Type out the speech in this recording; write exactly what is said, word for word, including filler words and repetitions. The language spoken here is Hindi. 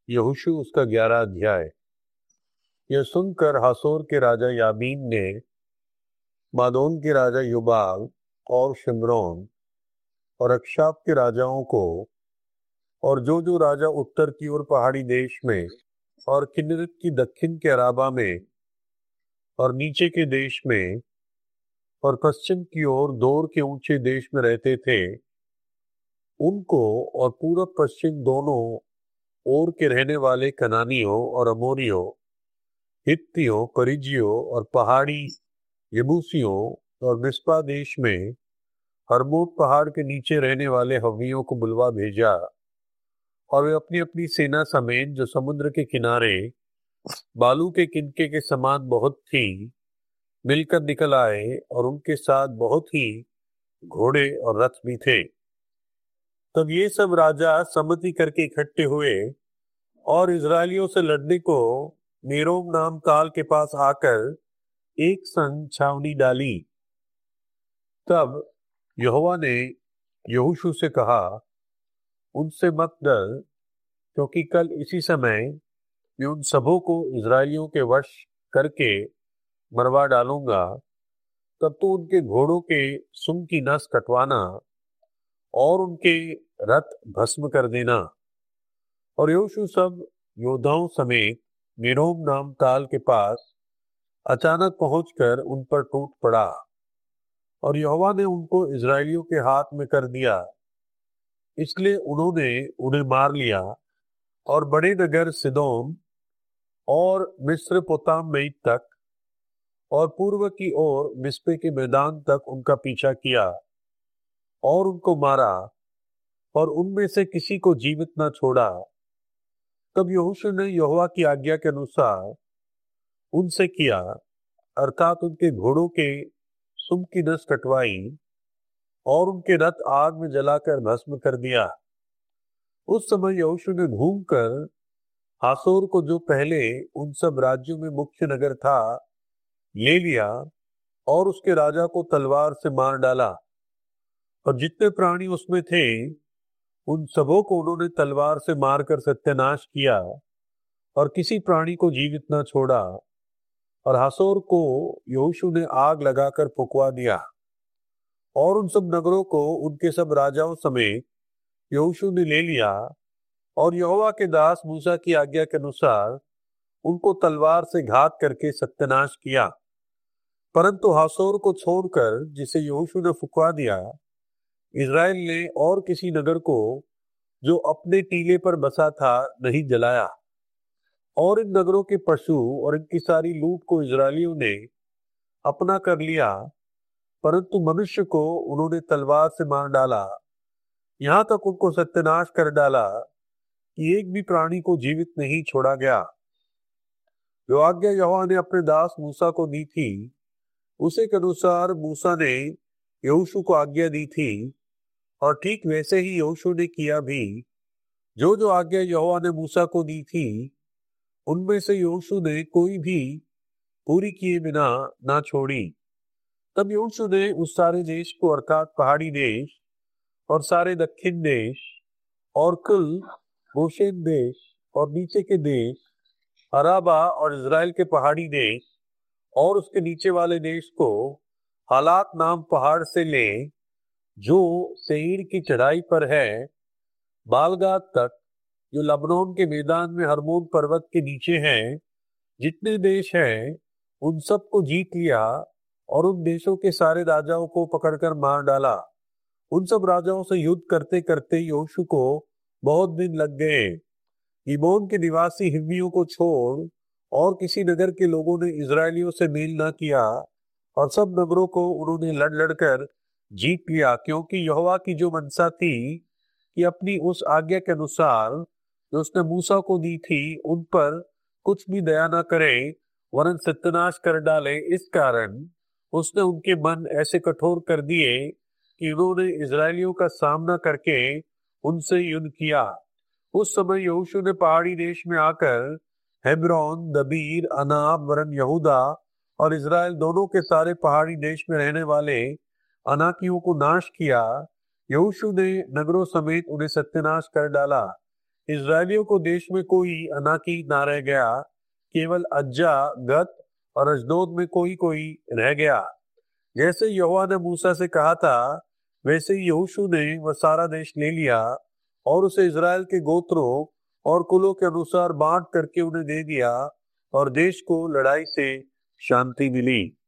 यहोशू उसका ग्यारह अध्याय। यह सुनकर हासोर के राजा याबीन ने मादोन के राजा युबाल और शिम्रोन और अक्षाप के राजाओं को और जो जो राजा उत्तर की ओर पहाड़ी देश में और किन्नरेत की दक्षिण के अराबा में और नीचे के देश में और पश्चिम की ओर दोर के ऊंचे देश में रहते थे, उनको और पूरब पश्चिम दोनों ओर के रहने वाले कनानियों और अमोरियों, हित्तियों, परिजियों और पहाड़ी यबूसियों और मिस्पा देश में हरमोत पहाड़ के नीचे रहने वाले हव्वियों को बुलवा भेजा, और वे अपनी अपनी सेना समेत जो समुद्र के किनारे बालू के किनके के समान बहुत थी मिलकर निकल आए, और उनके साथ बहुत ही घोड़े और रथ भी थे। तब ये सब राजा सम्मति करके इकट्ठे हुए और इजरायलियों से लड़ने को मेरोम नाम ताल के पास आकर एक संग छावनी डाली। तब यहोवा ने यहोशू से कहा, उनसे मत डर, क्योंकि कल इसी समय मैं उन सबों को इजरायलियों के वश करके मरवा डालूंगा। तब तो उनके घोड़ों के सुम की नस कटवाना और उनके रथ भस्म कर देना। और यहोशू सब योद्धाओं समेत मेरोम नाम ताल के पास अचानक पहुंचकर उन पर टूट पड़ा, और यहोवा ने उनको इजरायलियों के हाथ में कर दिया। इसलिए उन्होंने उन्हें मार लिया और बड़े नगर सिदोम और मिस्र पोतामेत तक और पूर्व की ओर मिस्पे के मैदान तक उनका पीछा किया और उनको मारा, और उनमें से किसी को जीवित न छोड़ा। तब यहोशू ने यहोवा की आज्ञा के अनुसार उनसे किया, अर्थात उनके घोड़ों के सुम की नस कटवाई और उनके रथ आग में जलाकर भस्म कर दिया। उस समय यहोशू ने घूमकर हासोर को, जो पहले उन सब राज्यों में मुख्य नगर था, ले लिया और उसके राजा को तलवार से मार डाला, और जितने प्राणी उसमें थे उन सबों को उन्होंने तलवार से मारकर सत्यानाश किया, और किसी प्राणी को जीवित न छोड़ा। और हासोर को यहोशू ने आग लगाकर फुकवा दिया, और उन सब नगरों को उनके सब राजाओं समेत यहोशू ने ले लिया, और यहोवा के दास मूसा की आज्ञा के अनुसार उनको तलवार से घात करके सत्यानाश किया। परंतु हासोर को छोड़कर, जिसे यहोशू ने फुकवा दिया, इजराइल ने और किसी नगर को जो अपने टीले पर बसा था नहीं जलाया। और इन नगरों के पशु और इनकी सारी लूट को इजरायलियों ने अपना कर लिया, परंतु मनुष्य को उन्होंने तलवार से मार डाला, यहाँ तक उनको सत्यानाश कर डाला कि एक भी प्राणी को जीवित नहीं छोड़ा गया। जो आज्ञा यहोवा ने अपने दास मूसा को दी थी, उसे के अनुसार मूसा ने यहोशू को आज्ञा दी थी, और ठीक वैसे ही यहोशू ने किया भी। जो जो आज्ञा यहोवा ने मूसा को दी थी, उनमें से यहोशू ने कोई भी पूरी किए बिना ना छोड़ी। तब यहोशू ने उस सारे देश को, अर्थात पहाड़ी देश और सारे दक्षिण देश और कुल गोशेन देश और नीचे के देश, अराबा और इजराइल के पहाड़ी देश और उसके नीचे वाले देश को हालाक नाम पहाड़ से ले, जो सेईर की चढ़ाई पर है, बालगाद तक, जो लबनोन के मैदान में हरमोन पर्वत के नीचे हैं, जितने देश हैं उन सब को जीत लिया, और उन देशों के सारे राजाओं को पकड़कर मार डाला। उन सब राजाओं से युद्ध करते करते यहोशू को बहुत दिन लग गए। गिबोन के निवासी हिव्वियों को छोड़ और किसी नगर के लोगों ने इजरायलियों से मेल न किया, और सब नगरों को उन्होंने लड़ लड़कर जीत लिया, क्योंकि यहोवा की जो मनसा थी कि अपनी उस आज्ञा के अनुसार जो उसने मूसा को दी थी, उन पर कुछ भी दया न करे वरन सत्यानाश कर डाले, इस कारण उसने उनके मन ऐसे कठोर कर दिए कि उन्होंने इजरायलियों का सामना करके उनसे युद्ध किया। उस समय यहोशू ने पहाड़ी देश में आकर हेब्रोन, दबीर, अनाब वरन यहूदा और इजराइल दोनों के सारे पहाड़ी देश में रहने वाले अनाकियों को नाश किया। यहोशू ने नगरों समेत उन्हें सत्यानाश कर डाला। इजरायलियों को देश में कोई अनाकी ना रह गया, केवल अज्जा, गत और अजदोद में कोई कोई रह गया। जैसे यहोवा ने मूसा से कहा था, वैसे ही यहोशू ने वह सारा देश ले लिया और उसे इजराइल के गोत्रों और कुलों के अनुसार बांट करके उन्हें दे दिया, और देश को लड़ाई से शांति मिली।